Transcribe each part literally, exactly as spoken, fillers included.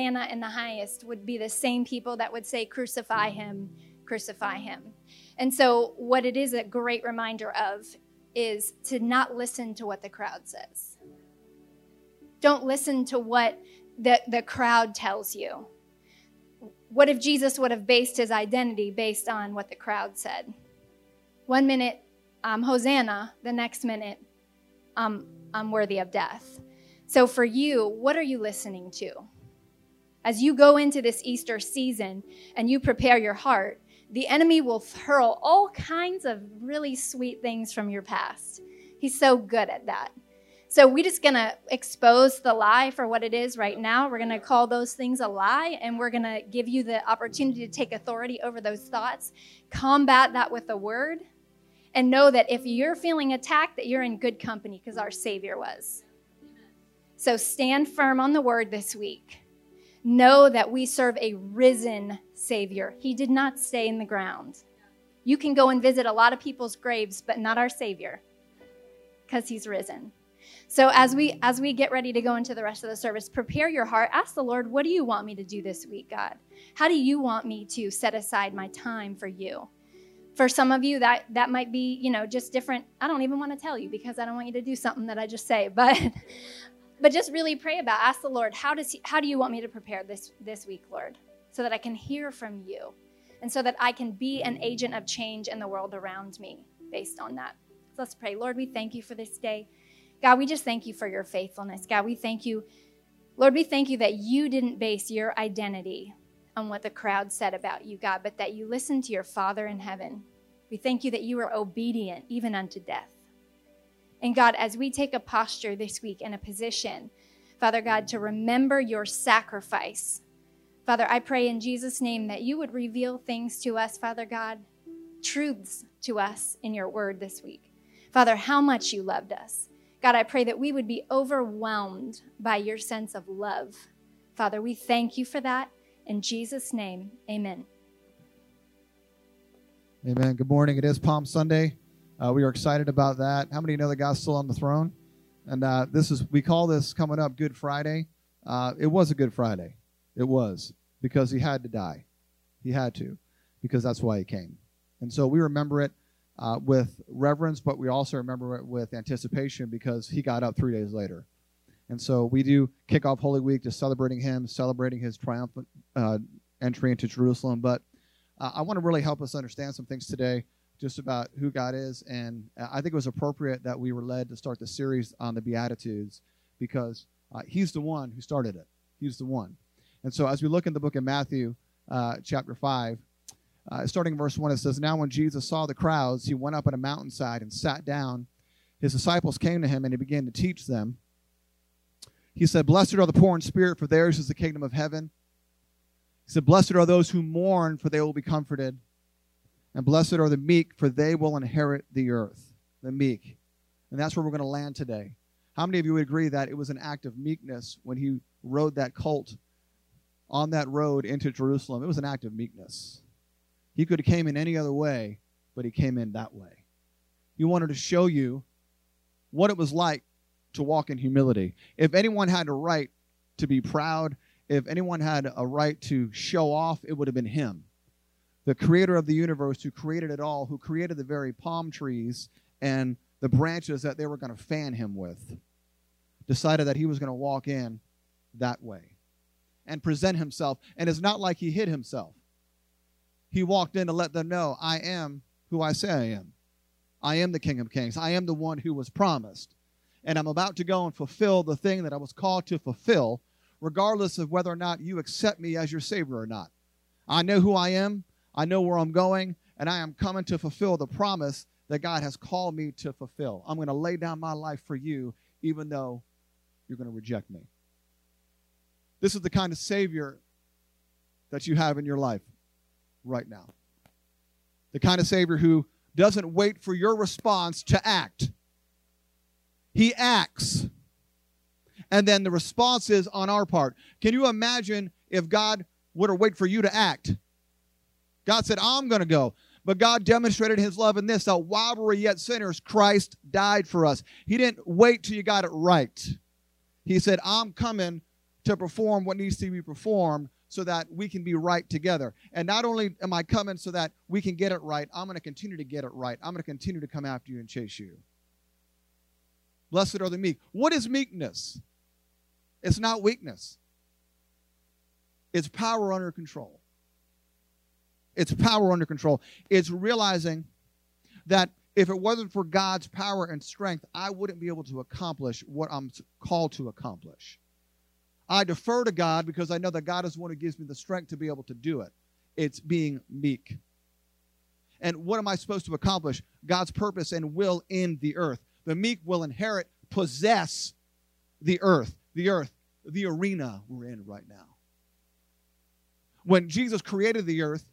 Hosanna in the highest would be the same people that would say, crucify him, crucify him. And so what it is a great reminder of is to not listen to what the crowd says. Don't listen to what the, the crowd tells you. What if Jesus would have based his identity based on what the crowd said? One minute, I'm Hosanna. The next minute, I'm, I'm worthy of death. So for you, what are you listening to? As you go into this Easter season and you prepare your heart, the enemy will hurl all kinds of really sweet things from your past. He's so good at that. So we're just going to expose the lie for what it is right now. We're going to call those things a lie, and we're going to give you the opportunity to take authority over those thoughts, combat that with the word, and know that if you're feeling attacked, that you're in good company because our Savior was. So stand firm on the word this week. Know that we serve a risen Savior. He did not stay in the ground. You can go and visit a lot of people's graves, but not our Savior, because he's risen. So as we as we get ready to go into the rest of the service, prepare your heart. Ask the Lord, what do you want me to do this week, God? How do you want me to set aside my time for you? For some of you, that, that might be, you know, just different. I don't even want to tell you because I don't want you to do something that I just say. But but just really pray about, ask the Lord, how does he, how do you want me to prepare this, this week, Lord, so that I can hear from you and so that I can be an agent of change in the world around me based on that. So let's pray. Lord, we thank you for this day. God, we just thank you for your faithfulness. God, we thank you. Lord, we thank you that you didn't base your identity on what the crowd said about you, God, but that you listened to your Father in heaven. We thank you that you were obedient even unto death. And God, as we take a posture this week in a position, Father God, to remember your sacrifice, Father, I pray in Jesus' name that you would reveal things to us, Father God, truths to us in your word this week. Father, how much you loved us. God, I pray that we would be overwhelmed by your sense of love. Father, we thank you for that. In Jesus' name, amen. Amen. Good morning. It is Palm Sunday. Uh, we are excited about that. How many know that God's still on the throne? And uh, this is, we call this coming up Good Friday. Uh, it was a Good Friday. It was, because he had to die. He had to, because that's why he came. And so we remember it uh, with reverence, but we also remember it with anticipation because he got up three days later. And so we do kick off Holy Week just celebrating him, celebrating his triumphant uh, entry into Jerusalem. But uh, I want to really help us understand some things today just about who God is. And I think it was appropriate that we were led to start the series on the Beatitudes because uh, he's the one who started it. He's the one. And so as we look in the book of Matthew, uh, chapter five, uh, starting in verse one, it says, "Now when Jesus saw the crowds, he went up on a mountainside and sat down. His disciples came to him and he began to teach them. He said, 'Blessed are the poor in spirit, for theirs is the kingdom of heaven.' He said, 'Blessed are those who mourn, for they will be comforted. And blessed are the meek, for they will inherit the earth.'" The meek. And that's where we're going to land today. How many of you would agree that it was an act of meekness when he rode that colt on that road into Jerusalem? It was an act of meekness. He could have came in any other way, but he came in that way. He wanted to show you what it was like to walk in humility. If anyone had a right to be proud, if anyone had a right to show off, it would have been him. The creator of the universe, who created it all, who created the very palm trees and the branches that they were going to fan him with, decided that he was going to walk in that way and present himself. And it's not like he hid himself. He walked in to let them know, I am who I say I am. I am the King of Kings. I am the one who was promised. And I'm about to go and fulfill the thing that I was called to fulfill, regardless of whether or not you accept me as your Savior or not. I know who I am. I know where I'm going. And I am coming to fulfill the promise that God has called me to fulfill. I'm going to lay down my life for you, even though you're going to reject me. This is the kind of Savior that you have in your life right now. The kind of Savior who doesn't wait for your response to act. He acts. And then the response is on our part. Can you imagine if God were to wait for you to act? God said, I'm going to go. But God demonstrated his love in this, that while we were yet sinners, Christ died for us. He didn't wait till you got it right. He said, I'm coming to perform what needs to be performed so that we can be right together. And not only am I coming so that we can get it right, I'm going to continue to get it right. I'm going to continue to come after you and chase you. Blessed are the meek. What is meekness? It's not weakness. It's power under control. It's power under control. It's realizing that if it wasn't for God's power and strength, I wouldn't be able to accomplish what I'm called to accomplish. I defer to God because I know that God is the one who gives me the strength to be able to do it. It's being meek. And what am I supposed to accomplish? God's purpose and will in the earth. The meek will inherit, possess the earth, the earth, the arena we're in right now. When Jesus created the earth,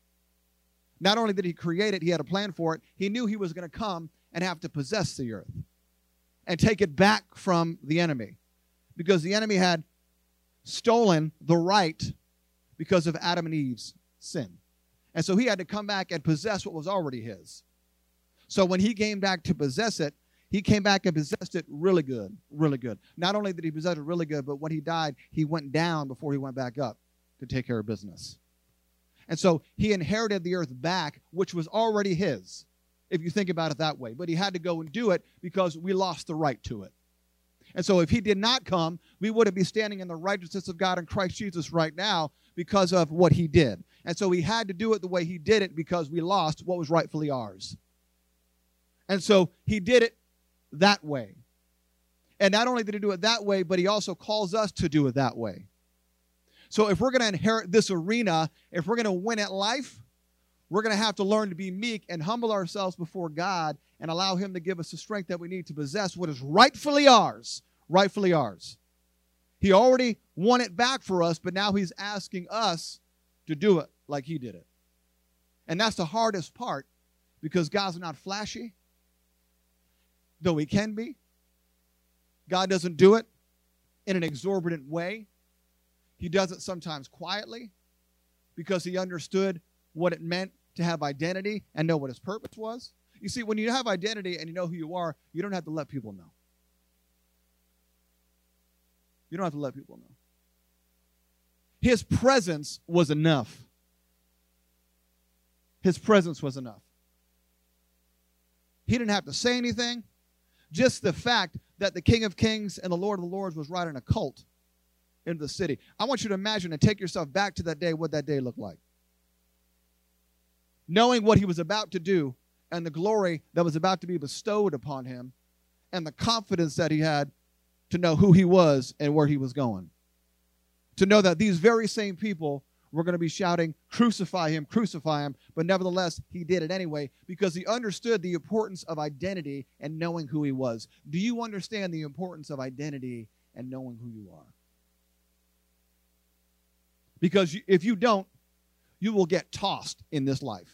not only did he create it, he had a plan for it. He knew he was going to come and have to possess the earth and take it back from the enemy, because the enemy had stolen the right because of Adam and Eve's sin. And so he had to come back and possess what was already his. So when he came back to possess it, he came back and possessed it really good, really good. Not only did he possess it really good, but when he died, he went down before he went back up to take care of business. And so he inherited the earth back, which was already his, if you think about it that way. But he had to go and do it because we lost the right to it. And so if he did not come, we wouldn't be standing in the righteousness of God in Christ Jesus right now because of what he did. And so he had to do it the way he did it because we lost what was rightfully ours. And so he did it that way. And not only did he do it that way, but he also calls us to do it that way. So if we're going to inherit this arena, if we're going to win at life, we're going to have to learn to be meek and humble ourselves before God and allow him to give us the strength that we need to possess what is rightfully ours, rightfully ours. He already won it back for us, but now he's asking us to do it like he did it. And that's the hardest part, because God's not flashy, though he can be. God doesn't do it in an exorbitant way. He does it sometimes quietly because he understood what it meant to have identity and know what his purpose was. You see, when you have identity and you know who you are, you don't have to let people know. You don't have to let people know. His presence was enough. His presence was enough. He didn't have to say anything. Just the fact that the King of Kings and the Lord of the Lords was riding a colt into the city. I want you to imagine and take yourself back to that day, what that day looked like. Knowing what he was about to do and the glory that was about to be bestowed upon him and the confidence that he had to know who he was and where he was going. To know that these very same people were going to be shouting, "Crucify him, crucify him," but nevertheless, he did it anyway because he understood the importance of identity and knowing who he was. Do you understand the importance of identity and knowing who you are? Because if you don't, you will get tossed in this life.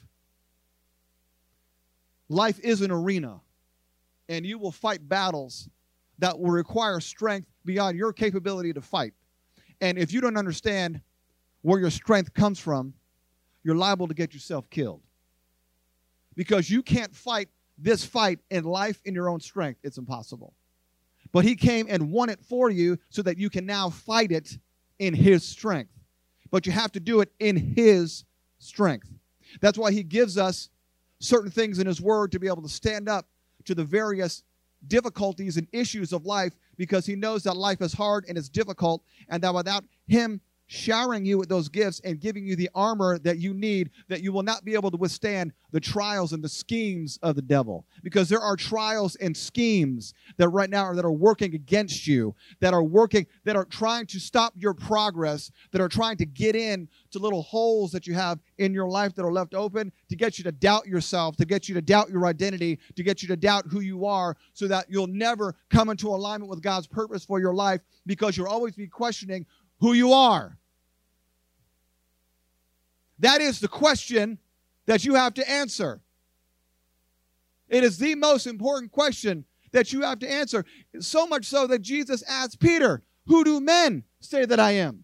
Life is an arena, and you will fight battles that will require strength beyond your capability to fight. And if you don't understand where your strength comes from, you're liable to get yourself killed. Because you can't fight this fight in life in your own strength. It's impossible. But he came and won it for you so that you can now fight it in his strength. But you have to do it in his strength. That's why he gives us certain things in his word to be able to stand up to the various difficulties and issues of life, because he knows that life is hard and it's difficult, and that without him showering you with those gifts and giving you the armor that you need, that you will not be able to withstand the trials and the schemes of the devil. Because there are trials and schemes that right now are, that are working against you, that are working, that are trying to stop your progress, that are trying to get in to little holes that you have in your life that are left open to get you to doubt yourself, to get you to doubt your identity, to get you to doubt who you are, so that you'll never come into alignment with God's purpose for your life, because you'll always be questioning who you are. That is the question that you have to answer. It is the most important question that you have to answer. So much so that Jesus asked Peter, "Who do men say that I am?"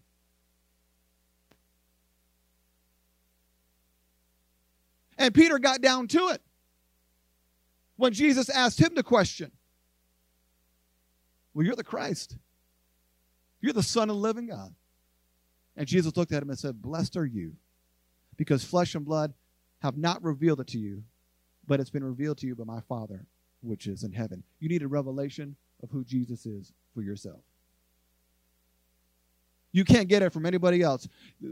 And Peter got down to it when Jesus asked him the question. "Well, you're the Christ. You're the Son of the living God. And Jesus looked at him and said, blessed are you, because flesh and blood have not revealed it to you, but it's been revealed to you by my Father, which is in heaven. You need a revelation of who Jesus is for yourself. You can't get it from anybody else.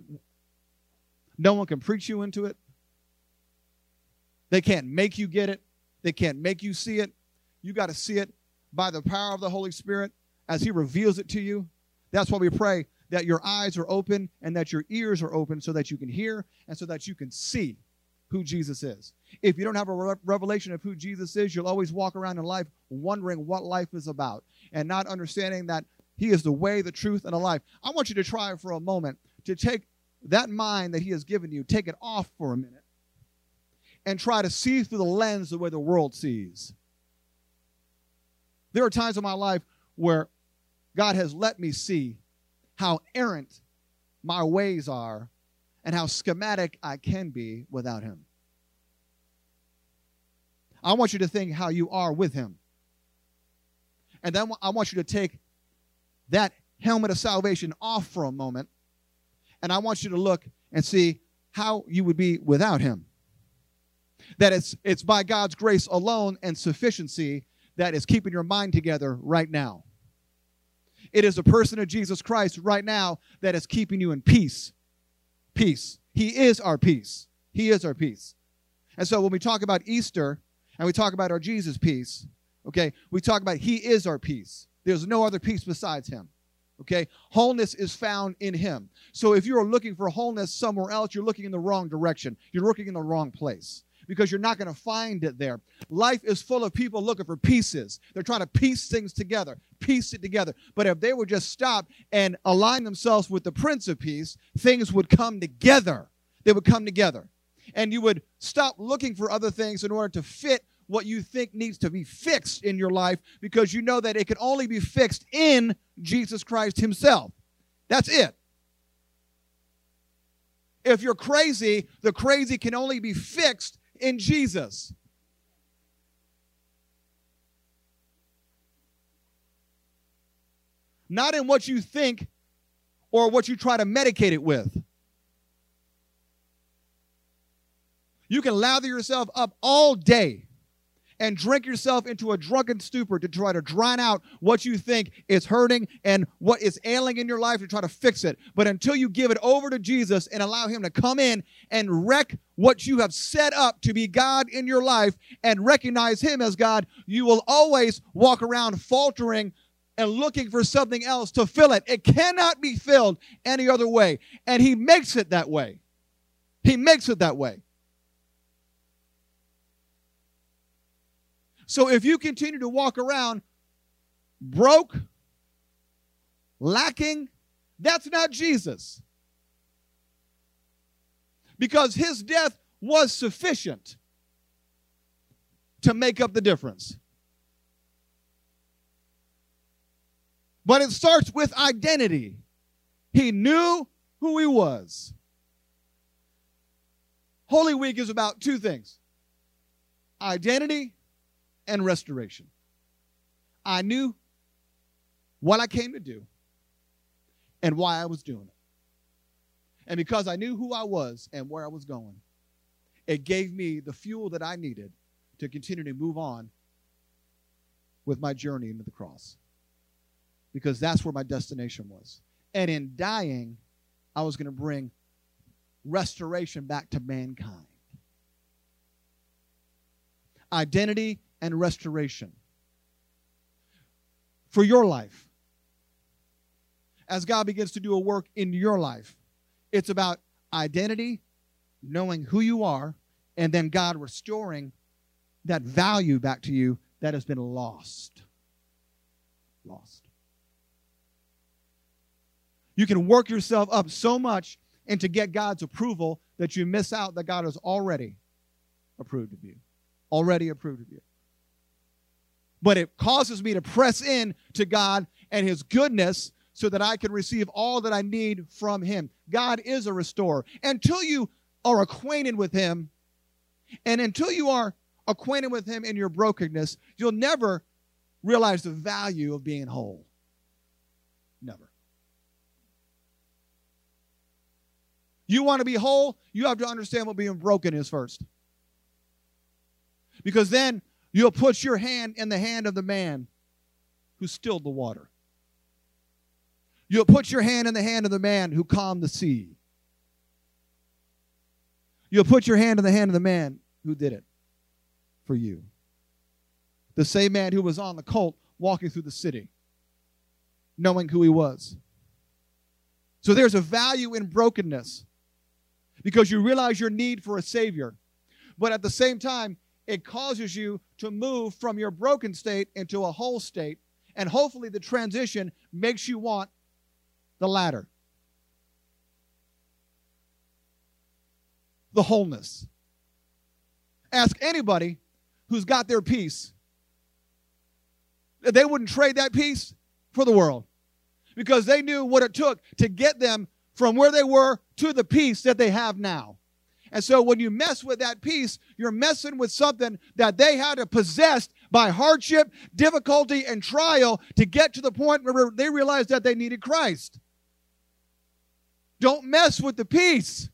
No one can preach you into it. They can't make you get it. They can't make you see it. You got to see it by the power of the Holy Spirit as he reveals it to you. That's why we pray that your eyes are open and that your ears are open so that you can hear and so that you can see who Jesus is. If you don't have a re- revelation of who Jesus is, you'll always walk around in life wondering what life is about and not understanding that he is the way, the truth, and the life. I want you to try for a moment to take that mind that he has given you, take it off for a minute, and try to see through the lens the way the world sees. There are times in my life where God has let me see how errant my ways are and how schematic I can be without him. I want you to think how you are with him. And then I want you to take that helmet of salvation off for a moment, and I want you to look and see how you would be without him. That it's, it's by God's grace alone and sufficiency that is keeping your mind together right now. It is the person of Jesus Christ right now that is keeping you in peace. Peace. He is our peace. He is our peace. And so when we talk about Easter and we talk about our Jesus peace, okay, we talk about he is our peace. There's no other peace besides him. Okay? Wholeness is found in him. So if you're looking for wholeness somewhere else, you're looking in the wrong direction. You're looking in the wrong place because you're not going to find it there. Life is full of people looking for pieces. They're trying to piece things together, piece it together. But if they would just stop and align themselves with the Prince of Peace, things would come together. They would come together. And you would stop looking for other things in order to fit what you think needs to be fixed in your life, because you know that it can only be fixed in Jesus Christ himself. That's it. If you're crazy, the crazy can only be fixed in Jesus. Not in what you think or what you try to medicate it with. You can lather yourself up all day and drink yourself into a drunken stupor to try to drown out what you think is hurting and what is ailing in your life to try to fix it. But until you give it over to Jesus and allow him to come in and wreck what you have set up to be God in your life and recognize him as God, you will always walk around faltering and looking for something else to fill it. It cannot be filled any other way. And he makes it that way. He makes it that way. So if you continue to walk around broke, lacking, that's not Jesus. Because his death was sufficient to make up the difference. But it starts with identity. He knew who he was. Holy Week is about two things: identity and restoration. I knew what I came to do and why I was doing it. And because I knew who I was and where I was going, it gave me the fuel that I needed to continue to move on with my journey into the cross. Because that's where my destination was. And in dying, I was going to bring restoration back to mankind. Identity and restoration for your life. As God begins to do a work in your life, it's about identity, knowing who you are, and then God restoring that value back to you that has been lost. Lost. You can work yourself up so much and to get God's approval that you miss out that God has already approved of you. Already approved of you. But it causes me to press in to God and his goodness so that I can receive all that I need from him. God is a restorer. Until you are acquainted with him, and until you are acquainted with him in your brokenness, you'll never realize the value of being whole. Never. You want to be whole, you have to understand what being broken is first. Because then you'll put your hand in the hand of the man who stilled the water. You'll put your hand in the hand of the man who calmed the sea. You'll put your hand in the hand of the man who did it for you. The same man who was on the colt walking through the city, knowing who he was. So there's a value in brokenness because you realize your need for a Savior. But at the same time, it causes you to move from your broken state into a whole state. And hopefully the transition makes you want the latter. The wholeness. Ask anybody who's got their peace. They wouldn't trade that peace for the world because they knew what it took to get them from where they were to the peace that they have now. And so when you mess with that peace, you're messing with something that they had to possess by hardship, difficulty, and trial to get to the point where they realized that they needed Christ. Don't mess with the peace.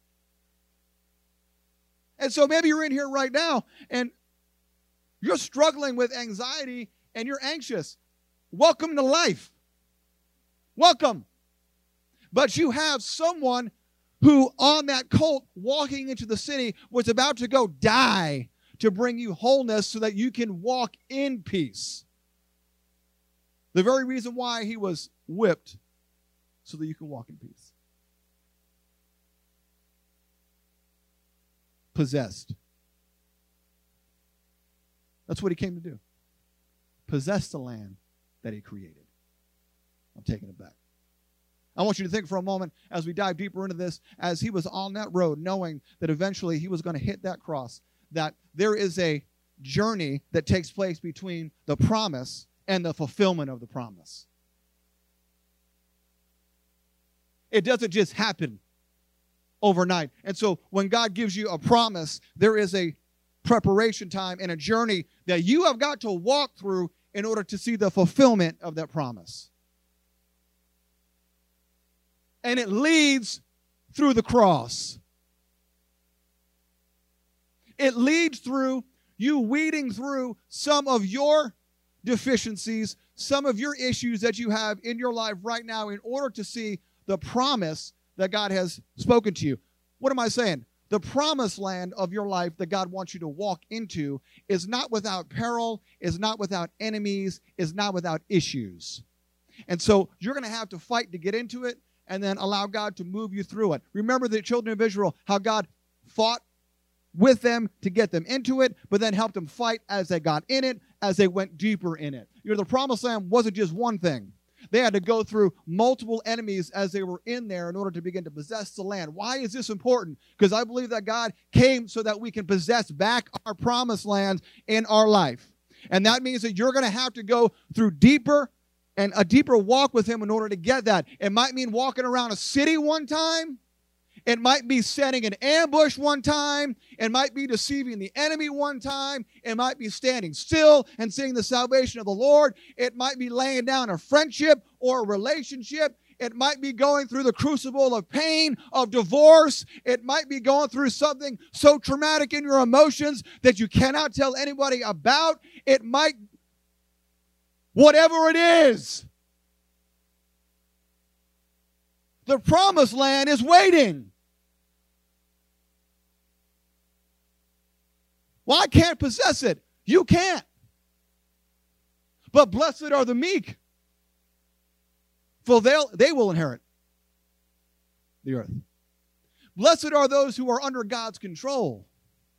And so maybe you're in here right now and you're struggling with anxiety and you're anxious. Welcome to life. Welcome. But you have someone who on that colt walking into the city was about to go die to bring you wholeness so that you can walk in peace. The very reason why he was whipped, so that you can walk in peace. Possessed. That's what he came to do. Possess the land that he created. I'm taking it back. I want you to think for a moment as we dive deeper into this, as he was on that road, knowing that eventually he was going to hit that cross, that there is a journey that takes place between the promise and the fulfillment of the promise. It doesn't just happen overnight. And so when God gives you a promise, there is a preparation time and a journey that you have got to walk through in order to see the fulfillment of that promise. And it leads through the cross. It leads through you weeding through some of your deficiencies, some of your issues that you have in your life right now in order to see the promise that God has spoken to you. What am I saying? The promised land of your life that God wants you to walk into is not without peril, is not without enemies, is not without issues. And so you're going to have to fight to get into it and then allow God to move you through it. Remember the children of Israel, how God fought with them to get them into it, but then helped them fight as they got in it, as they went deeper in it. You know, the promised land wasn't just one thing. They had to go through multiple enemies as they were in there in order to begin to possess the land. Why is this important? Because I believe that God came so that we can possess back our promised land in our life. And that means that you're going to have to go through deeper and a deeper walk with him in order to get that. It might mean walking around a city one time. It might be setting an ambush one time. It might be deceiving the enemy one time. It might be standing still and seeing the salvation of the Lord. It might be laying down a friendship or a relationship. It might be going through the crucible of pain, of divorce. It might be going through something so traumatic in your emotions that you cannot tell anybody about. It might, whatever it is, the promised land is waiting. Well, I can't possess it. You can't. But blessed are the meek, for they'll, they will inherit the earth. Blessed are those who are under God's control.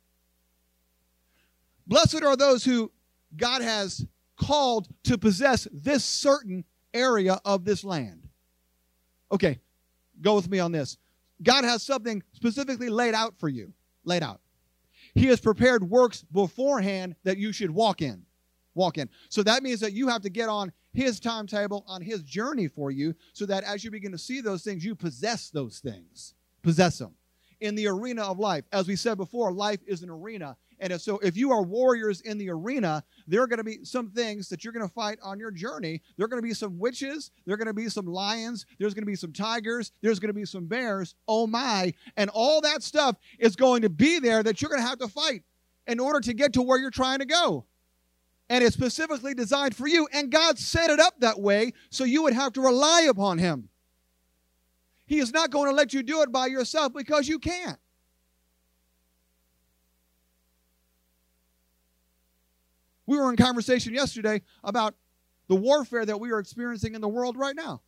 Blessed are those who God has called to possess this certain area of this land. Okay, go with me on this. God has something specifically laid out for you. Laid out. He has prepared works beforehand that you should walk in. Walk in. So that means that you have to get on his timetable, on his journey for you, so that as you begin to see those things, you possess those things. Possess them. In the arena of life, as we said before, life is an arena. And if, so if you are warriors in the arena, there are going to be some things that you're going to fight on your journey. There are going to be some witches. There are going to be some lions. There's going to be some tigers. There's going to be some bears. Oh, my. And all that stuff is going to be there that you're going to have to fight in order to get to where you're trying to go. And it's specifically designed for you. And God set it up that way so you would have to rely upon him. He is not going to let you do it by yourself because you can't. We were in conversation yesterday about the warfare that we are experiencing in the world right now.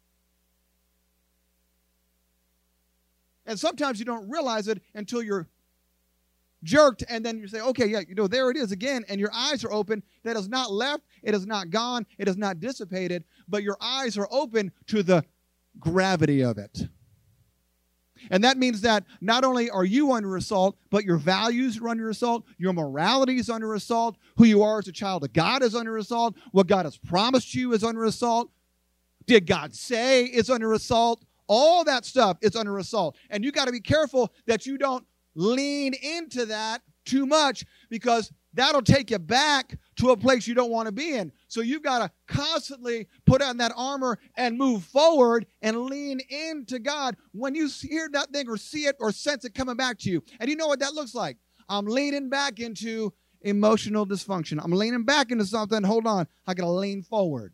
And sometimes you don't realize it until you're jerked, and then you say, okay, yeah, you know, there it is again, and your eyes are open. That is not left, it is not gone, it is not dissipated, but your eyes are open to the gravity of it. And that means that not only are you under assault, but your values are under assault, your morality is under assault, who you are as a child of God is under assault, what God has promised you is under assault, did God say is under assault, all that stuff is under assault. And you got to be careful that you don't lean into that too much, because that'll take you back to a place you don't want to be in. So you've got to constantly put on that armor and move forward and lean into God when you hear that thing or see it or sense it coming back to you. And you know what that looks like? I'm leaning back into emotional dysfunction. I'm leaning back into something. Hold on. I got to lean forward.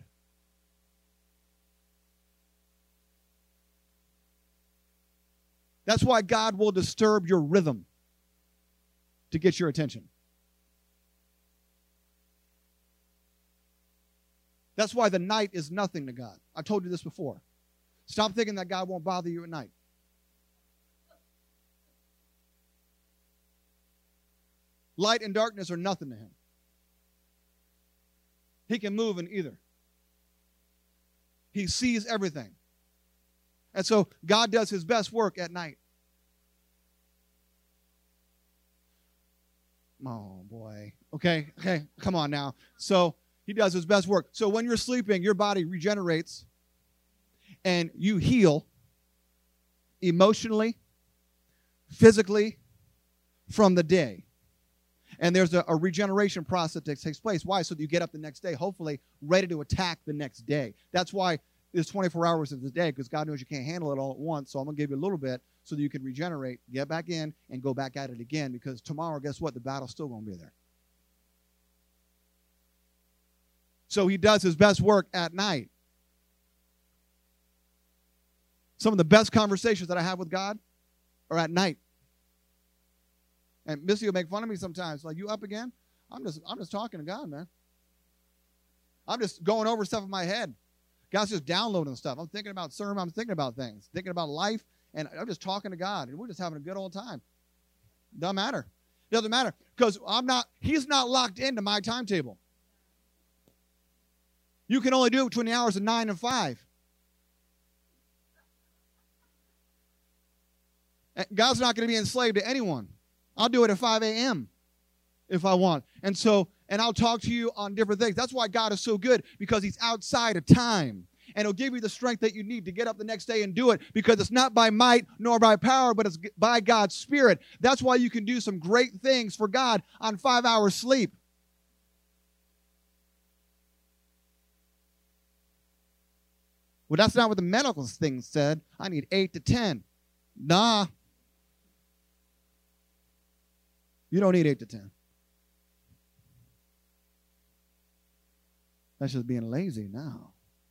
That's why God will disturb your rhythm to get your attention. That's why the night is nothing to God. I told you this before. Stop thinking that God won't bother you at night. Light and darkness are nothing to him. He can move in either. He sees everything. And so God does his best work at night. Oh, boy. Okay, okay, come on now. So he does his best work. So when you're sleeping, your body regenerates and you heal emotionally, physically from the day. And there's a, a regeneration process that takes place. Why? So that you get up the next day, hopefully ready to attack the next day. That's why there's twenty-four hours of the day, because God knows you can't handle it all at once. So I'm going to give you a little bit so that you can regenerate, get back in, and go back at it again. Because tomorrow, guess what? The battle's still going to be there. So he does his best work at night. Some of the best conversations that I have with God are at night. And Missy will make fun of me sometimes. Like, you up again? I'm just, I'm just talking to God, man. I'm just going over stuff in my head. God's just downloading stuff. I'm thinking about sermon. I'm thinking about things. Thinking about life. And I'm just talking to God. And we're just having a good old time. Doesn't matter. Doesn't matter. Because I'm not, he's not locked into my timetable. You can only do it between the hours of nine and five. And God's not going to be enslaved to anyone. I'll do it at five a.m. if I want. And so, and I'll talk to you on different things. That's why God is so good, because he's outside of time. And he'll give you the strength that you need to get up the next day and do it, because it's not by might nor by power, but it's by God's Spirit. That's why you can do some great things for God on five hours sleep. Well, that's not what the medical thing said. I need eight to ten. Nah. You don't need eight to ten. That's just being lazy now.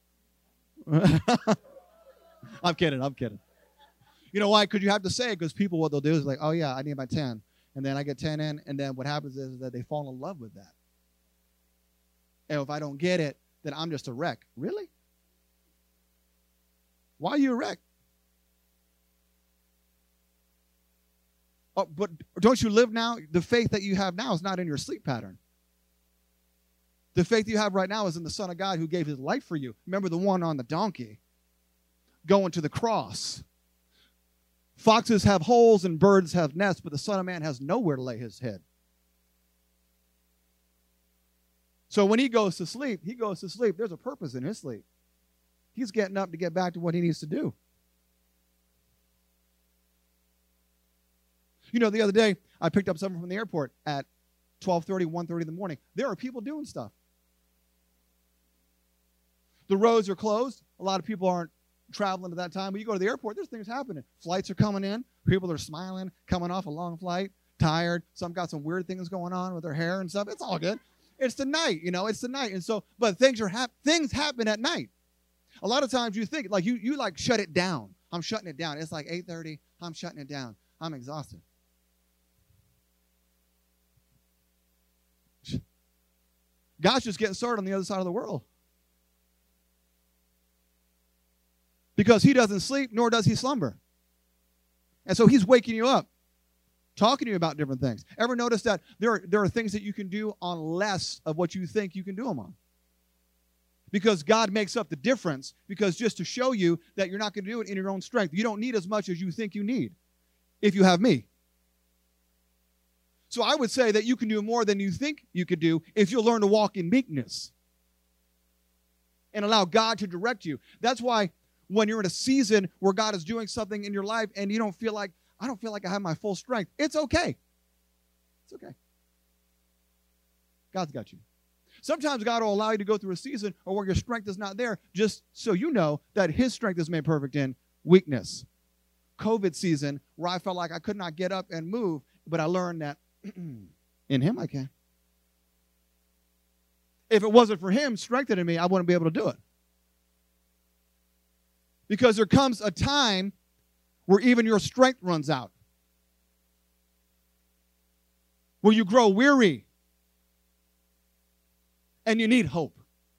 I'm kidding. I'm kidding. You know why? Because you have to say it, because people, what they'll do is like, oh, yeah, I need my ten. And then I get ten in, and then what happens is that they fall in love with that. And if I don't get it, then I'm just a wreck. Really? Why are you a wreck? Oh, but don't you live now? The faith that you have now is not in your sleep pattern. The faith you have right now is in the Son of God who gave his life for you. Remember the one on the donkey going to the cross. Foxes have holes and birds have nests, but the Son of Man has nowhere to lay his head. So when he goes to sleep, he goes to sleep. There's a purpose in his sleep. He's getting up to get back to what he needs to do. You know, the other day, I picked up someone from the airport at twelve thirty, one thirty in the morning. There are people doing stuff. The roads are closed. A lot of people aren't traveling at that time. But you go to the airport, there's things happening. Flights are coming in. People are smiling, coming off a long flight, tired. Some got some weird things going on with their hair and stuff. It's all good. It's the night, you know. It's the night. And so, but things are hap- things happen at night. A lot of times you think, like, you, you like, shut it down. I'm shutting it down. It's like eight thirty. I'm shutting it down. I'm exhausted. God's just getting started on the other side of the world. Because he doesn't sleep, nor does he slumber. And so he's waking you up, talking to you about different things. Ever notice that there are, there are things that you can do on less of what you think you can do them on? Because God makes up the difference, because just to show you that you're not going to do it in your own strength. You don't need as much as you think you need if you have me. So I would say that you can do more than you think you could do if you'll learn to walk in meekness and allow God to direct you. That's why when you're in a season where God is doing something in your life and you don't feel like, I don't feel like I have my full strength, it's okay. It's okay. God's got you. Sometimes God will allow you to go through a season or where your strength is not there, just so you know that his strength is made perfect in weakness. COVID season, where I felt like I could not get up and move, but I learned that in him I can. If it wasn't for him strengthening me, I wouldn't be able to do it. Because there comes a time where even your strength runs out. Where you grow weary. And you need hope.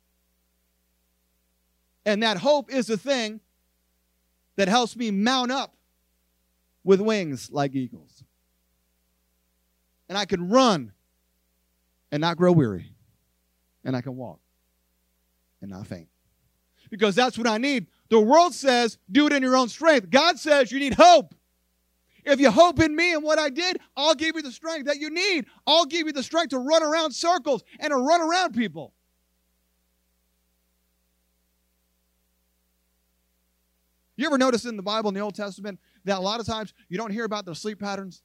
And that hope is the thing that helps me mount up with wings like eagles. And I can run and not grow weary. And I can walk and not faint. Because that's what I need. The world says, do it in your own strength. God says you need hope. If you hope in me and what I did, I'll give you the strength that you need. I'll give you the strength to run around circles and to run around people. You ever notice in the Bible, in the Old Testament, that a lot of times you don't hear about their sleep patterns?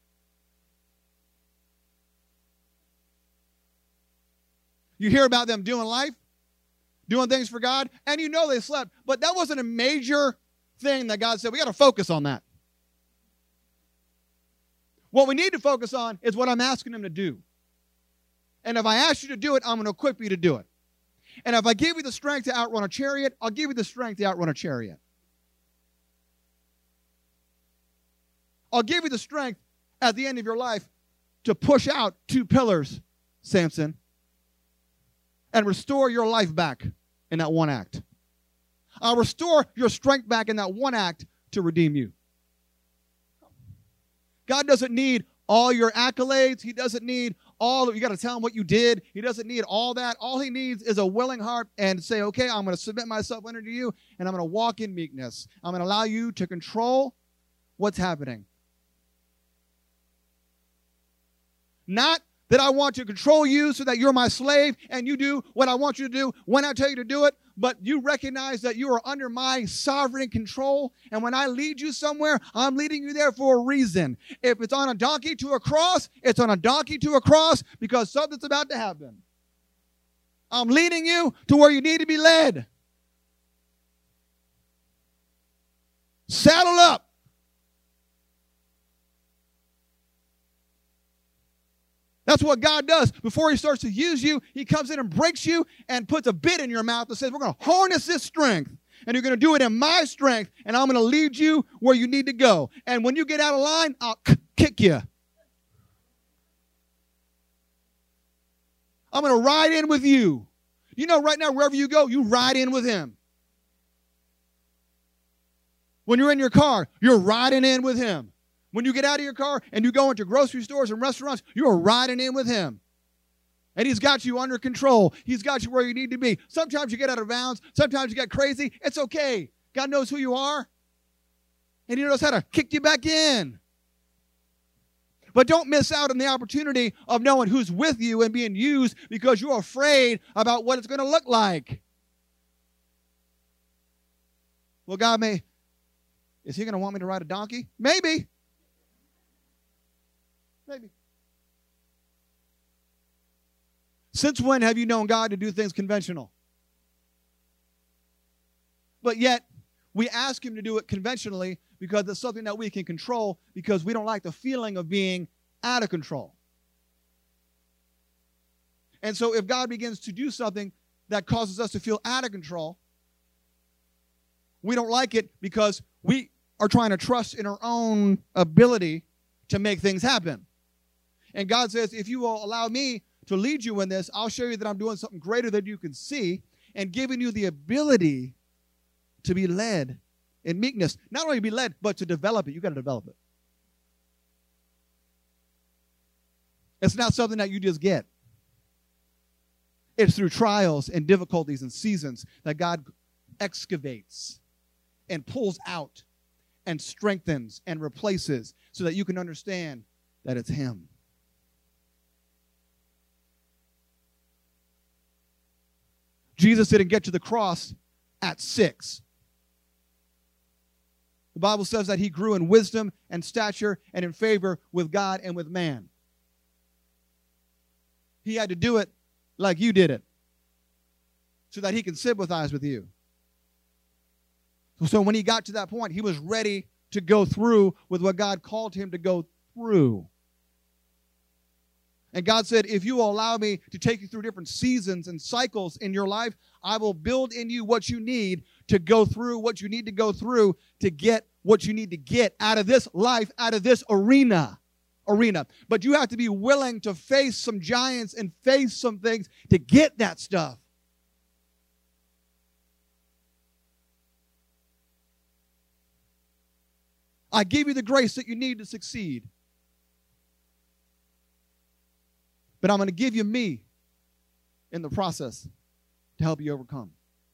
You hear about them doing life, doing things for God, and you know they slept. But that wasn't a major thing that God said, we got to focus on that. What we need to focus on is what I'm asking him to do. And if I ask you to do it, I'm going to equip you to do it. And if I give you the strength to outrun a chariot, I'll give you the strength to outrun a chariot. I'll give you the strength at the end of your life to push out two pillars, Samson, and restore your life back in that one act. I'll restore your strength back in that one act to redeem you. God doesn't need all your accolades. He doesn't need all, you got to tell him what you did. He doesn't need all that. All he needs is a willing heart and say, okay, I'm going to submit myself under you, and I'm going to walk in meekness. I'm going to allow you to control what's happening. Not that I want to control you so that you're my slave and you do what I want you to do when I tell you to do it, but you recognize that you are under my sovereign control, and when I lead you somewhere, I'm leading you there for a reason. If it's on a donkey to a cross, it's on a donkey to a cross because something's about to happen. I'm leading you to where you need to be led. Saddle up. That's what God does. Before he starts to use you, he comes in and breaks you and puts a bit in your mouth that says, we're going to harness this strength. And you're going to do it in my strength. And I'm going to lead you where you need to go. And when you get out of line, I'll k- kick you. I'm going to ride in with you. You know, right now, wherever you go, you ride in with him. When you're in your car, you're riding in with him. When you get out of your car and you go into grocery stores and restaurants, you are riding in with him. And he's got you under control. He's got you where you need to be. Sometimes you get out of bounds. Sometimes you get crazy. It's okay. God knows who you are. And he knows how to kick you back in. But don't miss out on the opportunity of knowing who's with you and being used because you're afraid about what it's going to look like. Well, God may, is he going to want me to ride a donkey? Maybe. Maybe. Since when have you known God to do things conventional? But yet, we ask him to do it conventionally because it's something that we can control because we don't like the feeling of being out of control. And so if God begins to do something that causes us to feel out of control, we don't like it because we are trying to trust in our own ability to make things happen. And God says, if you will allow me to lead you in this, I'll show you that I'm doing something greater than you can see and giving you the ability to be led in meekness. Not only to be led, but to develop it. You've got to develop it. It's not something that you just get. It's through trials and difficulties and seasons that God excavates and pulls out and strengthens and replaces so that you can understand that it's him. Jesus didn't get to the cross at six. The Bible says that he grew in wisdom and stature and in favor with God and with man. He had to do it like you did it so that he can sympathize with you. So when he got to that point, he was ready to go through with what God called him to go through. And God said, if you will allow me to take you through different seasons and cycles in your life, I will build in you what you need to go through what you need to go through to get what you need to get out of this life, out of this arena. arena. But you have to be willing to face some giants and face some things to get that stuff. I give you the grace that you need to succeed. But I'm going to give you me in the process to help you overcome.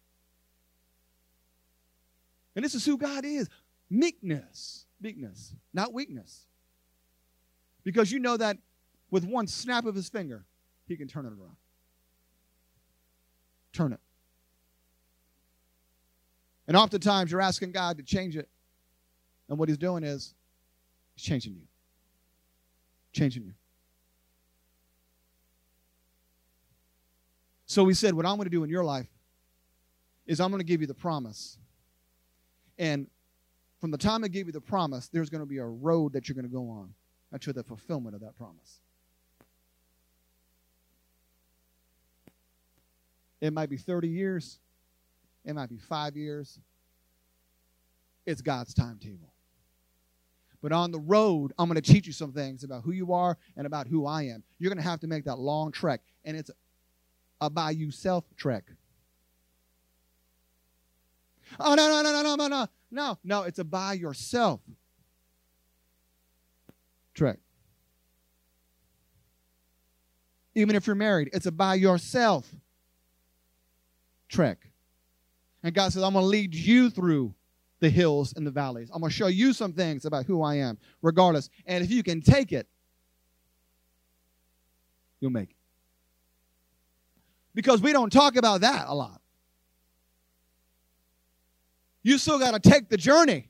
And this is who God is. Meekness. Meekness, not weakness. Because you know that with one snap of his finger, he can turn it around. Turn it. And oftentimes you're asking God to change it. And what he's doing is he's changing you. Changing you. So he said, what I'm going to do in your life is I'm going to give you the promise. And from the time I give you the promise, there's going to be a road that you're going to go on to the fulfillment of that promise. It might be thirty years. It might be five years. It's God's timetable. But on the road, I'm going to teach you some things about who you are and about who I am. You're going to have to make that long trek. And it's a by yourself trek. Oh, no, no, no, no, no, no, no. No, no, it's a by yourself trek. Even if you're married, it's a by yourself trek. And God says, I'm going to lead you through the hills and the valleys. I'm going to show you some things about who I am, regardless. And if you can take it, you'll make it. Because we don't talk about that a lot. You still got to take the journey.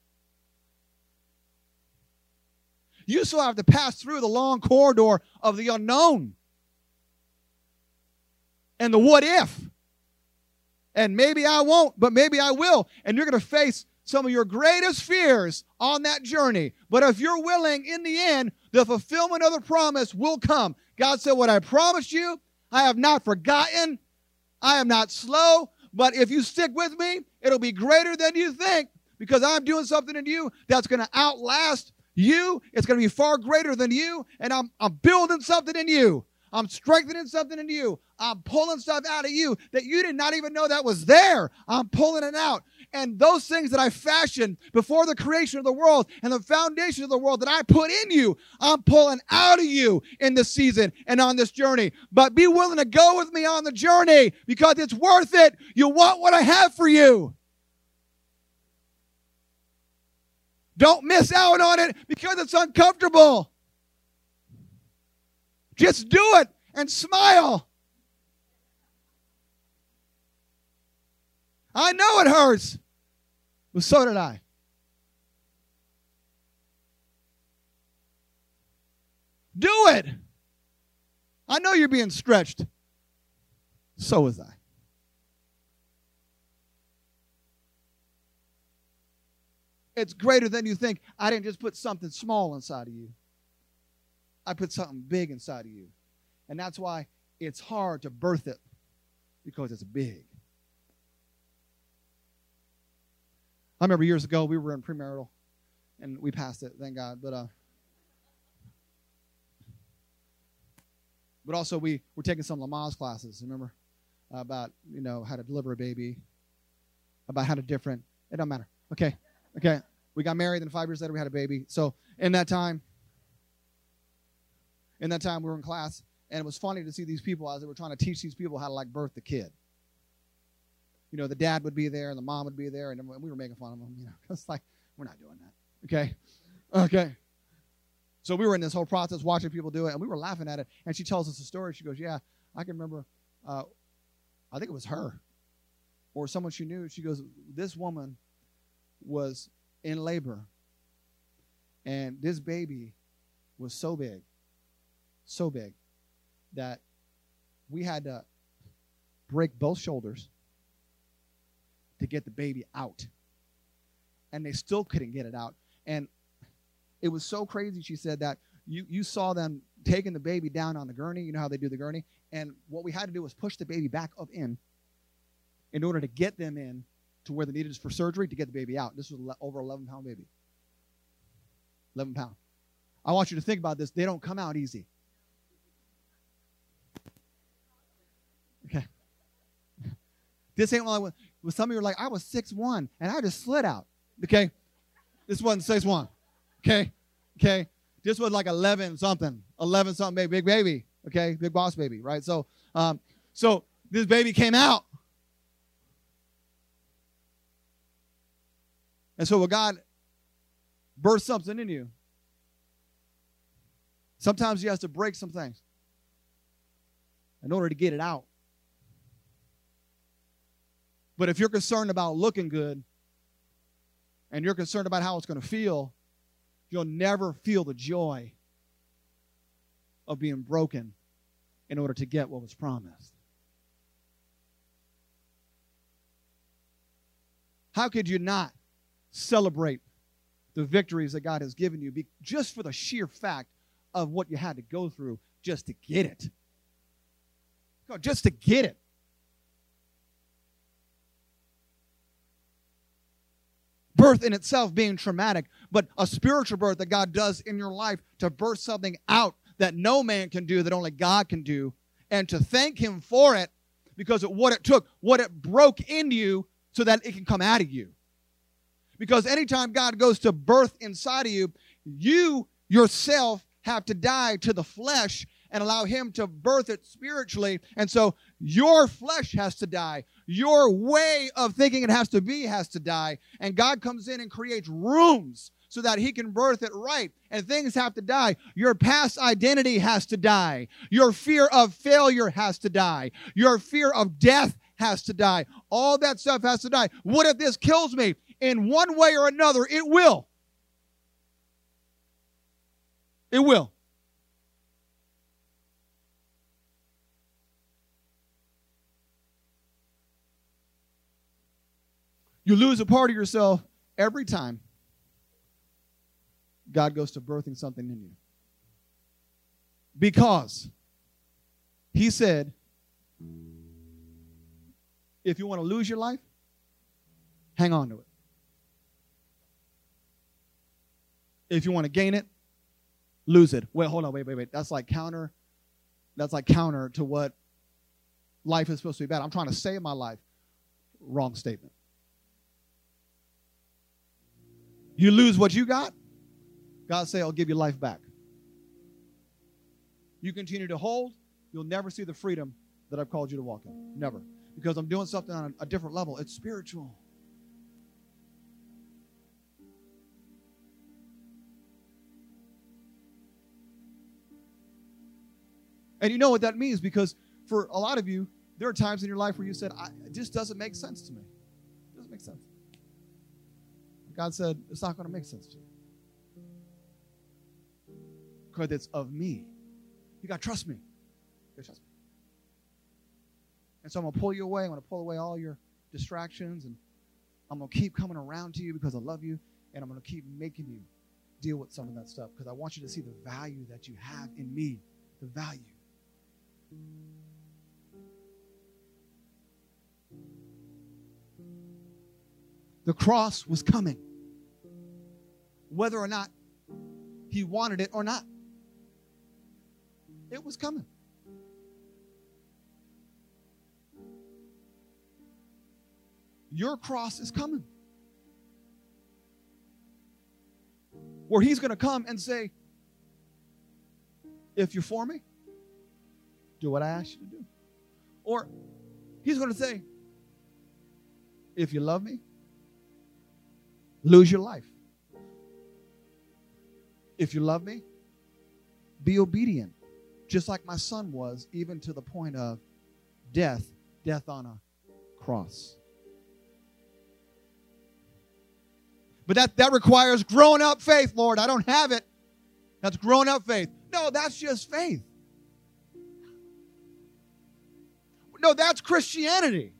You still have to pass through the long corridor of the unknown. And the what if. And maybe I won't, but maybe I will. And you're going to face some of your greatest fears on that journey. But if you're willing, in the end, the fulfillment of the promise will come. God said, what I promised you, I have not forgotten. I am not slow. But if you stick with me, it'll be greater than you think because I'm doing something in you that's going to outlast you. It's going to be far greater than you. And I'm, I'm building something in you. I'm strengthening something in you. I'm pulling stuff out of you that you did not even know that was there. I'm pulling it out. And those things that I fashioned before the creation of the world and the foundation of the world that I put in you, I'm pulling out of you in this season and on this journey. But be willing to go with me on the journey because it's worth it. You want what I have for you. Don't miss out on it because it's uncomfortable. Just do it and smile. I know it hurts, but so did I. Do it. I know you're being stretched. So was I. It's greater than you think. I didn't just put something small inside of you. I put something big inside of you. And that's why it's hard to birth it, because it's big. I remember years ago, we were in premarital, and we passed it, thank God. But uh, but also, we were taking some Lamaze classes, remember? About, you know, how to deliver a baby, about how to different, it doesn't matter. Okay, okay. We got married, and five years later, we had a baby. So in that time, in that time, we were in class, and it was funny to see these people as they were trying to teach these people how to, like, birth the kid. You know, the dad would be there, and the mom would be there, and we were making fun of them. You know, it's like, we're not doing that. Okay? Okay. So we were in this whole process watching people do it, and we were laughing at it. And she tells us a story. She goes, yeah, I can remember, uh, I think it was her or someone she knew. She goes, this woman was in labor, and this baby was so big, so big, that we had to break both shoulders to get the baby out. And they still couldn't get it out. And it was so crazy, she said, that you, you saw them taking the baby down on the gurney. You know how they do the gurney? And what we had to do was push the baby back up in in order to get them in to where they needed us for surgery to get the baby out. This was over eleven-pound baby. eleven pound. I want you to think about this. They don't come out easy. Okay. This ain't like when some of you are like, I was six one, and I just slid out. Okay? This wasn't six one. Okay? Okay? This was like eleven something. eleven something baby, big baby. Okay? Big boss baby, right? So, um, so this baby came out. And so when God births something in you, sometimes he has to break some things in order to get it out. But if you're concerned about looking good and you're concerned about how it's going to feel, you'll never feel the joy of being broken in order to get what was promised. How could you not celebrate the victories that God has given you just for the sheer fact of what you had to go through just to get it? Just to get it. Birth in itself being traumatic, but a spiritual birth that God does in your life to birth something out that no man can do, that only God can do, and to thank him for it because of what it took, what it broke into you so that it can come out of you. Because anytime God goes to birth inside of you, you yourself have to die to the flesh and allow him to birth it spiritually. And so your flesh has to die. Your way of thinking it has to be has to die. And God comes in and creates rooms so that he can birth it right. And things have to die. Your past identity has to die. Your fear of failure has to die. Your fear of death has to die. All that stuff has to die. What if this kills me? In one way or another, it will. It will. You lose a part of yourself every time God goes to birthing something in you. Because he said, if you want to lose your life, hang on to it. If you want to gain it, lose it. Wait, hold on, wait, wait, wait. That's like counter, that's like counter to what life is supposed to be about. I'm trying to save my life. Wrong statement. You lose what you got, God say, I'll give you life back. You continue to hold, you'll never see the freedom that I've called you to walk in. Never. Because I'm doing something on a different level. It's spiritual. And you know what that means, because for a lot of you, there are times in your life where you said, I, it just doesn't make sense to me. It doesn't make sense. God said, it's not going to make sense to you. Because it's of me. You got to trust me. You got to trust me. And so I'm going to pull you away. I'm going to pull away all your distractions, and I'm going to keep coming around to you because I love you, and I'm going to keep making you deal with some of that stuff because I want you to see the value that you have in me, the value. The cross was coming, whether or not he wanted it or not. It was coming. Your cross is coming. Where he's going to come and say, if you're for me, do what I asked you to do. Or he's going to say, if you love me, lose your life. If you love me, be obedient, just like my son was, even to the point of death, death on a cross. But that, that requires grown up faith, Lord. I don't have it. That's grown up faith. No, that's just faith. No, that's Christianity.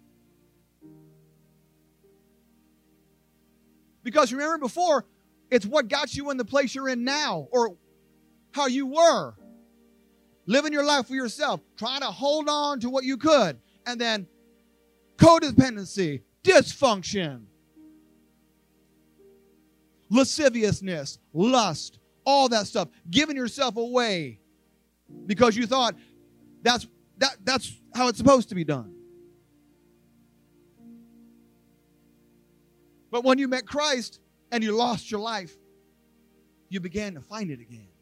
Because remember before, it's what got you in the place you're in now, or how you were. Living your life for yourself, trying to hold on to what you could, and then codependency, dysfunction, lasciviousness, lust, all that stuff, giving yourself away because you thought that's that that's how it's supposed to be done. But when you met Christ and you lost your life, you began to find it again.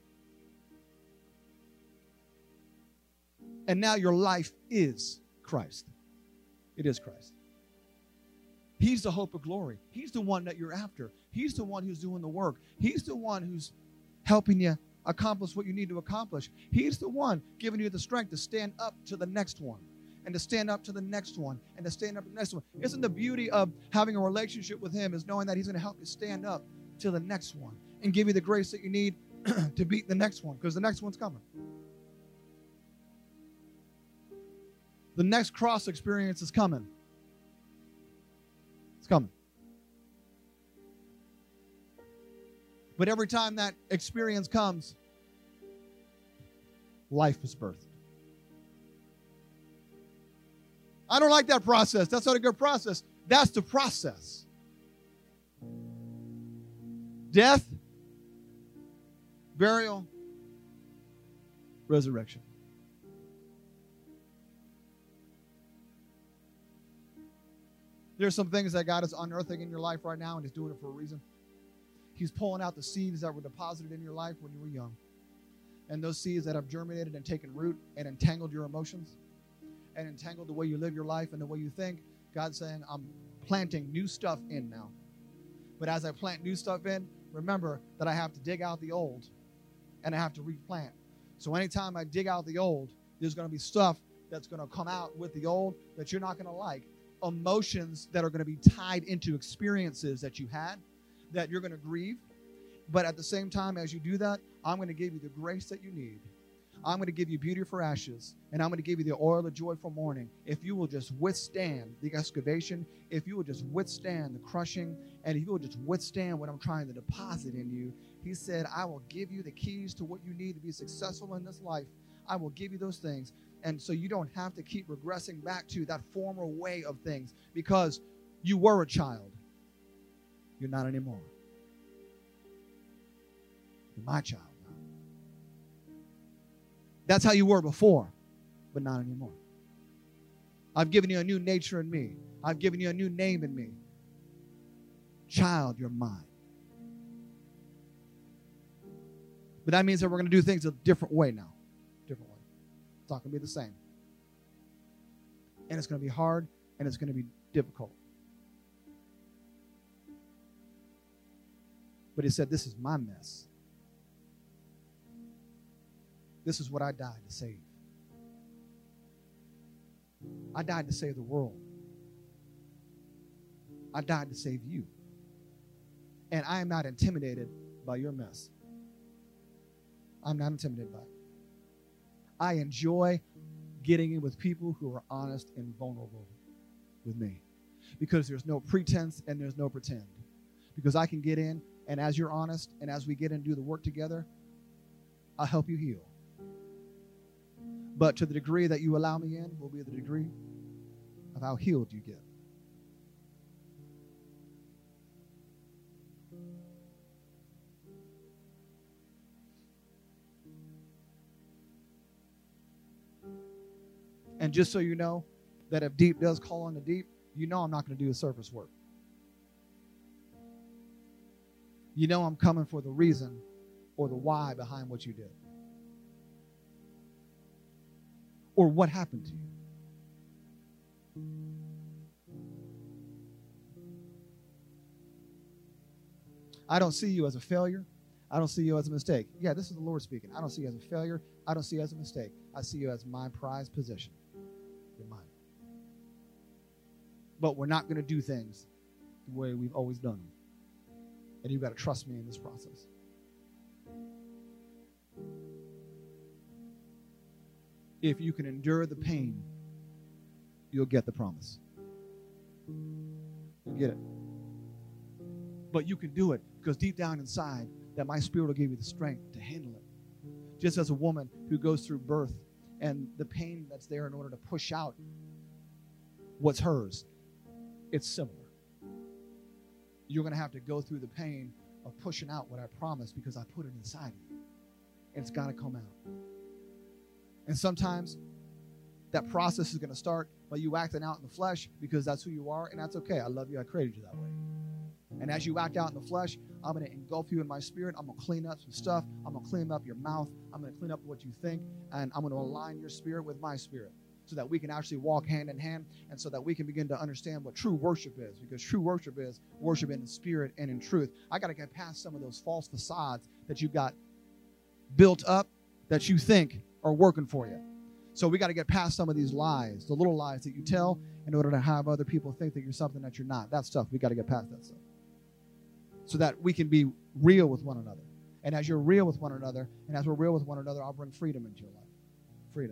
And now your life is Christ. It is Christ. He's the hope of glory. He's the one that you're after. He's the one who's doing the work. He's the one who's helping you accomplish what you need to accomplish. He's the one giving you the strength to stand up to the next one, and to stand up to the next one, and to stand up to the next one. Isn't the beauty of having a relationship with him is knowing that he's going to help you stand up to the next one and give you the grace that you need to beat the next one, because the next one's coming. The next cross experience is coming. It's coming. But every time that experience comes, life is birthed. I don't like that process. That's not a good process. That's the process. Death, burial, resurrection. There's some things that God is unearthing in your life right now, and he's doing it for a reason. He's pulling out the seeds that were deposited in your life when you were young. And those seeds that have germinated and taken root and entangled your emotions and entangled the way you live your life and the way you think. God's saying, I'm planting new stuff in now. But as I plant new stuff in, remember that I have to dig out the old and I have to replant. So anytime I dig out the old, there's going to be stuff that's going to come out with the old that you're not going to like. Emotions that are going to be tied into experiences that you had that you're going to grieve. But at the same time, as you do that, I'm going to give you the grace that you need. I'm going to give you beauty for ashes, and I'm going to give you the oil of joy for mourning. If you will just withstand the excavation, if you will just withstand the crushing, and if you will just withstand what I'm trying to deposit in you, he said, I will give you the keys to what you need to be successful in this life. I will give you those things. And so you don't have to keep regressing back to that former way of things because you were a child. You're not anymore. You're my child now. That's how you were before, but not anymore. I've given you a new nature in me. I've given you a new name in me. Child, you're mine. But that means that we're going to do things a different way now. Different way. It's not going to be the same. And it's going to be hard, and it's going to be difficult. But he said, this is my mess. This is what I died to save. I died to save the world. I died to save you. And I am not intimidated by your mess. I'm not intimidated by it. I enjoy getting in with people who are honest and vulnerable with me, because there's no pretense and there's no pretend. Because I can get in, and as you're honest, and as we get in and do the work together, I'll help you heal. But to the degree that you allow me in will be the degree of how healed you get. And just so you know, that if deep does call on the deep, you know I'm not going to do the surface work. You know I'm coming for the reason or the why behind what you did. Or what happened to you. I don't see you as a failure. I don't see you as a mistake. Yeah, this is the Lord speaking. I don't see you as a failure. I don't see you as a mistake. I see you as my prized possession. You're mine. But we're not going to do things the way we've always done them. And you've got to trust me in this process. If you can endure the pain, you'll get the promise. You'll get it. But you can do it because deep down inside, that my spirit will give you the strength to handle it. Just as a woman who goes through birth and the pain that's there in order to push out what's hers, it's similar. You're going to have to go through the pain of pushing out what I promised because I put it inside of you. And it's got to come out. And sometimes that process is going to start by you acting out in the flesh because that's who you are, and that's okay. I love you. I created you that way. And as you act out in the flesh, I'm going to engulf you in my spirit. I'm going to clean up some stuff. I'm going to clean up your mouth. I'm going to clean up what you think. And I'm going to align your spirit with my spirit so that we can actually walk hand in hand and so that we can begin to understand what true worship is, because true worship is worship in the spirit and in truth. I got to get past some of those false facades that you got built up that you think are working for you. So we got to get past some of these lies, the little lies that you tell in order to have other people think that you're something that you're not. That stuff, we got to get past that stuff so that we can be real with one another. And as you're real with one another, and as we're real with one another, I'll bring freedom into your life. Freedom.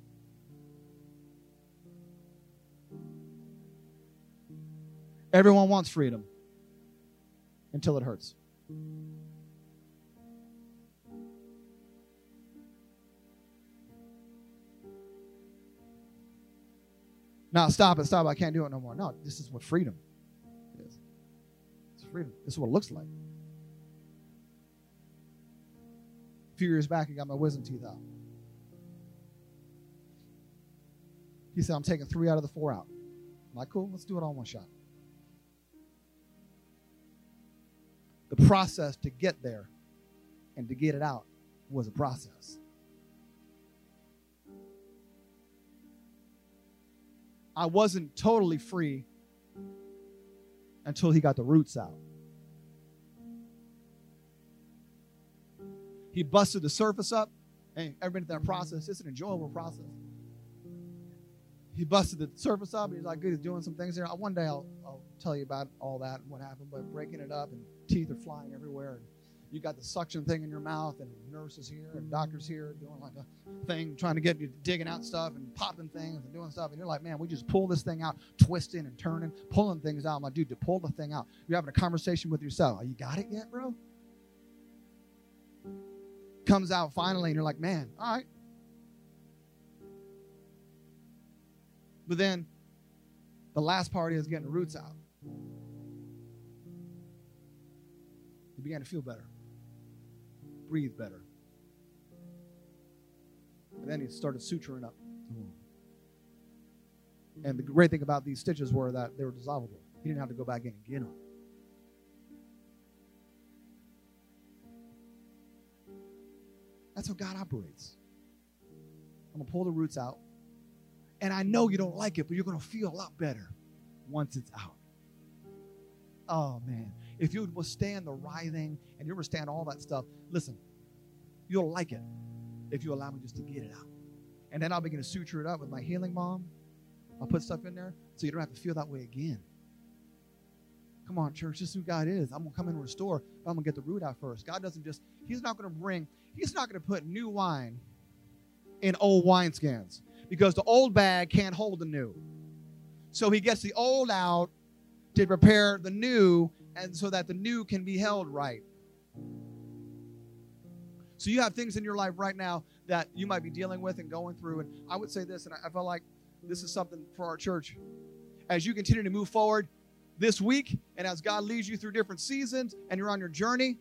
Everyone wants freedom until it hurts. Now, stop it, stop it. I can't do it no more. No, this is what freedom is. It's freedom. This is what it looks like. A few years back, I got my wisdom teeth out. He said, I'm taking three out of the four out. I'm like, cool, let's do it all in one shot. The process to get there and to get it out was a process. I wasn't totally free until he got the roots out. He busted the surface up. Hey, ever been through that process? It's an enjoyable process. He busted the surface up. He's like, good, he's doing some things there. One day I'll, I'll tell you about all that and what happened, but breaking it up and teeth are flying everywhere. And you got the suction thing in your mouth, and nurses here and doctors here doing like a thing, trying to get you digging out stuff and popping things and doing stuff. And you're like, man, we just pull this thing out, twisting and turning, pulling things out. I'm like, dude, to pull the thing out, you're having a conversation with yourself. Oh, you got it yet, bro? Comes out finally, and you're like, man, all right. But then the last part is getting the roots out. You began to feel better. Breathe better. And then he started suturing up the wound. And the great thing about these stitches were that they were dissolvable. He didn't have to go back in and get them. That's how God operates. I'm going to pull the roots out. And I know you don't like it, but you're going to feel a lot better once it's out. Oh, man. If you withstand the writhing and you withstand all that stuff, listen, you'll like it if you allow me just to get it out. And then I'll begin to suture it up with my healing balm. I'll put stuff in there so you don't have to feel that way again. Come on, church, this is who God is. I'm going to come in and restore, but I'm going to get the root out first. God doesn't just, he's not going to bring, he's not going to put new wine in old wineskins because the old bag can't hold the new. So he gets the old out to prepare the new, and so that the new can be held right. So you have things in your life right now that you might be dealing with and going through. And I would say this, and I felt like this is something for our church. As you continue to move forward this week, and as God leads you through different seasons, and you're on your journey,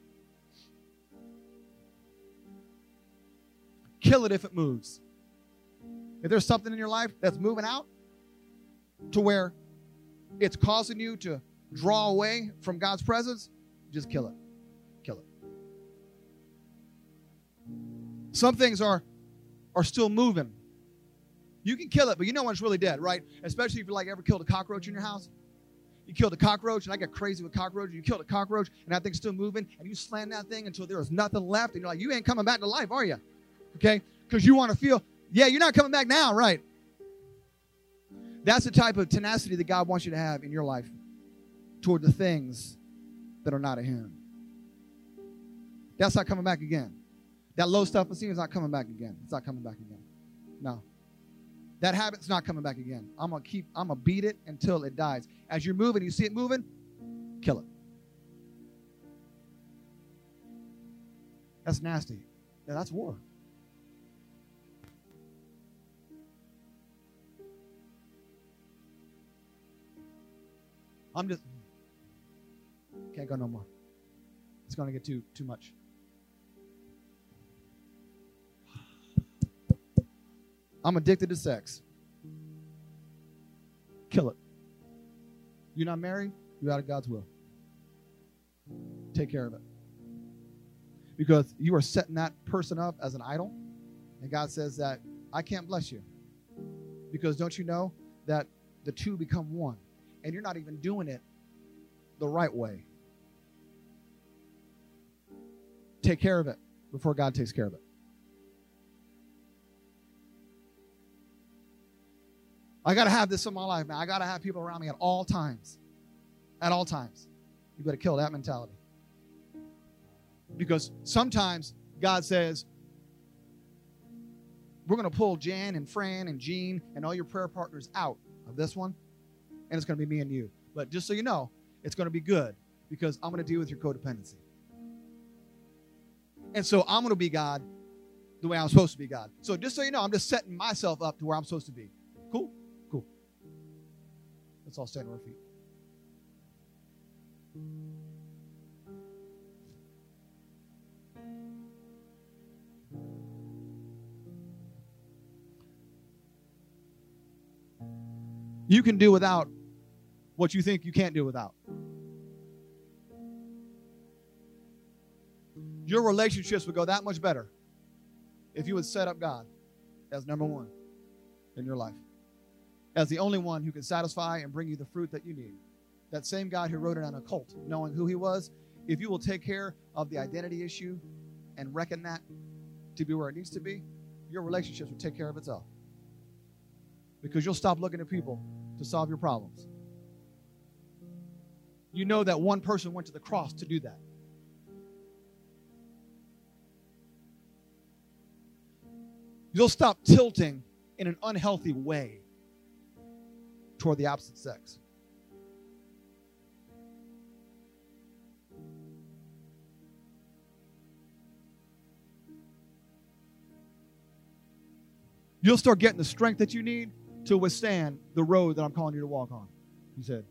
kill it if it moves. If there's something in your life that's moving out to where it's causing you to draw away from God's presence, just kill it. Kill it. Some things are, are still moving. You can kill it, but you know when it's really dead, right? Especially if you like ever killed a cockroach in your house. You killed a cockroach, and I get crazy with cockroaches. You killed a cockroach, and that thing's still moving, and you slam that thing until there is nothing left, and you're like, you ain't coming back to life, are you? Okay? Because you want to feel, yeah, you're not coming back now, right? That's the type of tenacity that God wants you to have in your life toward the things that are not of Him. That's not coming back again. That low self-esteem is not coming back again. It's not coming back again. No. That habit's not coming back again. I'm gonna keep, I'm gonna beat it until it dies. As you're moving, you see it moving, kill it. That's nasty. Yeah, that's war. I'm just can't go no more. It's gonna get too too much. I'm addicted to sex. Kill it. You're not married, you're out of God's will. Take care of it. Because you are setting that person up as an idol, and God says that I can't bless you. Because don't you know that the two become one, and you're not even doing it the right way. Take care of it before God takes care of it. I got to have this in my life, man. I got to have people around me at all times. At all times. You better kill that mentality. Because sometimes God says, we're going to pull Jan and Fran and Jean and all your prayer partners out of this one, and it's going to be me and you. But just so you know, it's going to be good because I'm going to deal with your codependency. And so I'm going to be God the way I'm supposed to be God. So just so you know, I'm just setting myself up to where I'm supposed to be. Cool? Cool. Let's all stand on our feet. You can do without what you think you can't do without. Your relationships would go that much better if you would set up God as number one in your life, as the only one who can satisfy and bring you the fruit that you need. That same God who wrote it on a colt, knowing who he was, if you will take care of the identity issue and reckon that to be where it needs to be, your relationships will take care of itself. Because you'll stop looking at people to solve your problems. You know that one person went to the cross to do that. You'll stop tilting in an unhealthy way toward the opposite sex. You'll start getting the strength that you need to withstand the road that I'm calling you to walk on, he said.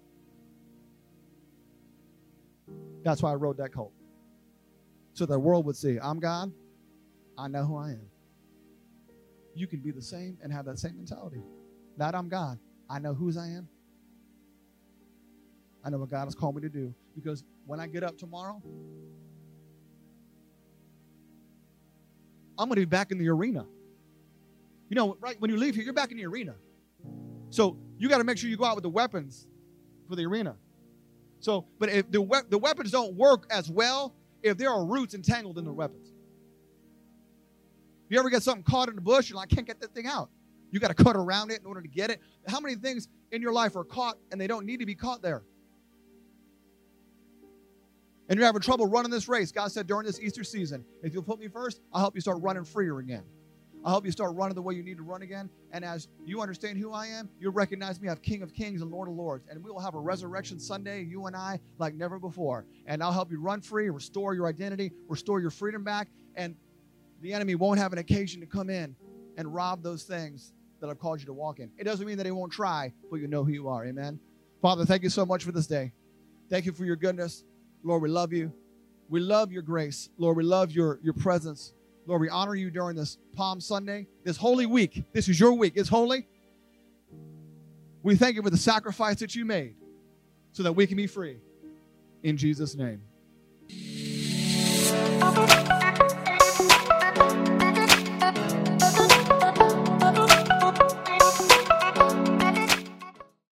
That's why I rode that colt. So the world would see, I'm God, I know who I am. You can be the same and have that same mentality. Not I'm God, I know whose I am. I know what God has called me to do. Because when I get up tomorrow, I'm going to be back in the arena. You know, right when you leave here, you're back in the arena. So you got to make sure you go out with the weapons for the arena. So, but if the, we- the weapons don't work as well if there are roots entangled in the weapons. If you ever get something caught in the bush, you're like, I can't get that thing out. You got to cut around it in order to get it. How many things in your life are caught and they don't need to be caught there? And you're having trouble running this race. God said during this Easter season, if you'll put me first, I'll help you start running freer again. I'll help you start running the way you need to run again. And as you understand who I am, you'll recognize me as King of Kings and Lord of Lords. And we will have a resurrection Sunday, you and I, like never before. And I'll help you run free, restore your identity, restore your freedom back. And the enemy won't have an occasion to come in and rob those things that I've called you to walk in. It doesn't mean that he won't try, but you know who you are. Amen. Father, thank you so much for this day. Thank you for your goodness. Lord, we love you. We love your grace. Lord, we love your, your presence. Lord, we honor you during this Palm Sunday, this holy week. This is your week. It's holy. We thank you for the sacrifice that you made so that we can be free. In Jesus' name.